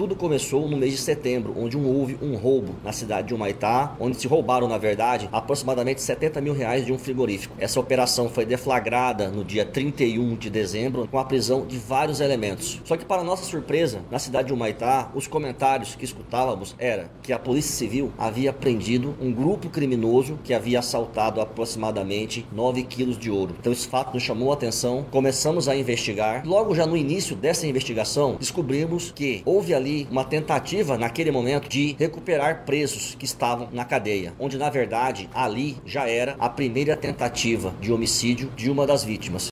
tudo começou no mês de setembro, onde houve um roubo na cidade de Humaitá, onde se roubaram, na verdade, aproximadamente R$70 mil de um frigorífico. Essa operação foi deflagrada no dia 31 de dezembro, com a prisão de vários elementos. Só que, para nossa surpresa, na cidade de Humaitá, os comentários que escutávamos era que a Polícia Civil havia prendido um grupo criminoso que havia assaltado aproximadamente 9 quilos de ouro. Então esse fato nos chamou a atenção, começamos a investigar. Logo já no início dessa investigação, descobrimos que houve ali uma tentativa, naquele momento, de recuperar presos que estavam na cadeia, onde na verdade ali já era a primeira tentativa de homicídio de uma das vítimas.